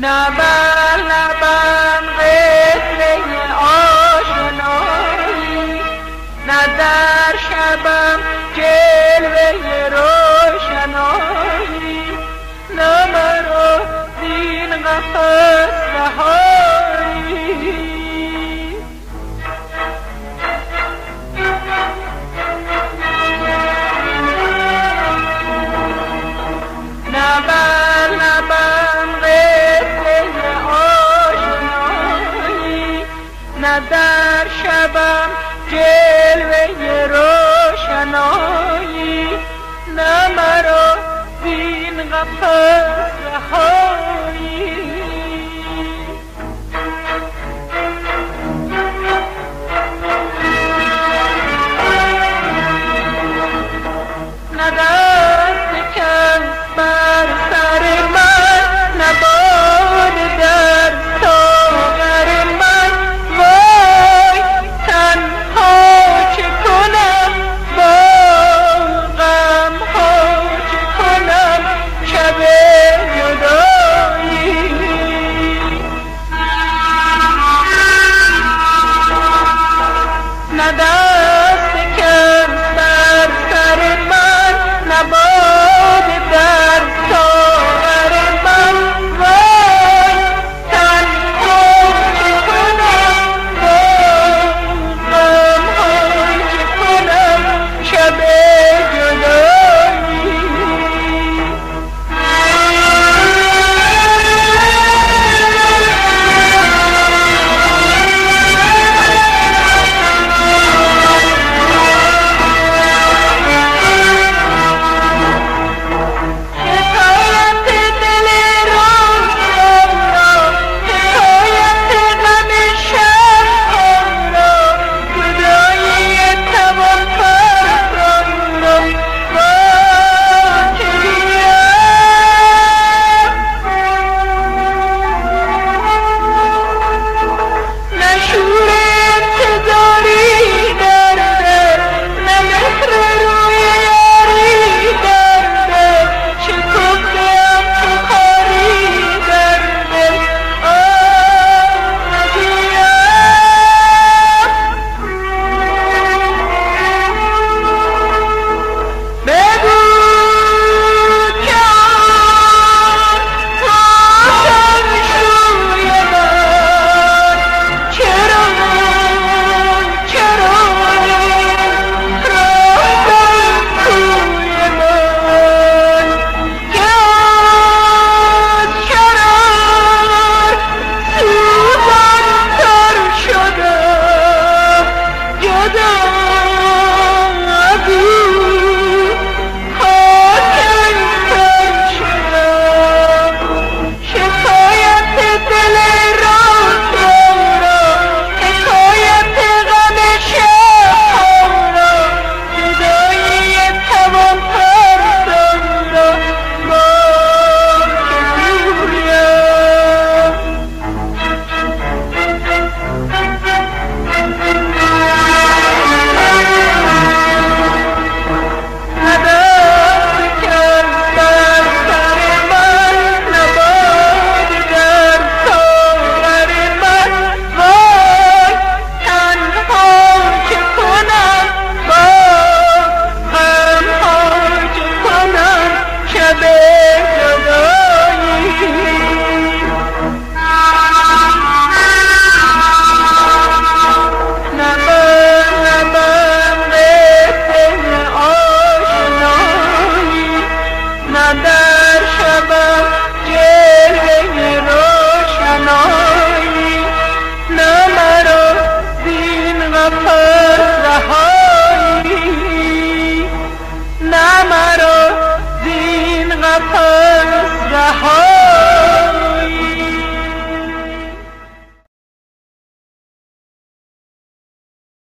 نه بر لبم قطره آشنایی، نه در شبم جلوه روشنایی، نه مرا زین قفس رهایی. نه بر لبم قطره آشنایی، نه در شبم جلوه روشنایی، نه مرا زین قفس رهایی. نه دست کم بر سر من، نه باد در ساغر من. وای تنها چه کنم، با غم ها چه کنم، شب جدایی. نه دست کم بر سر من، نه باد در ساغر من. وای تنها چه کنم، با غم ها چه کنم، شب جدایی. نه مرا زین قفس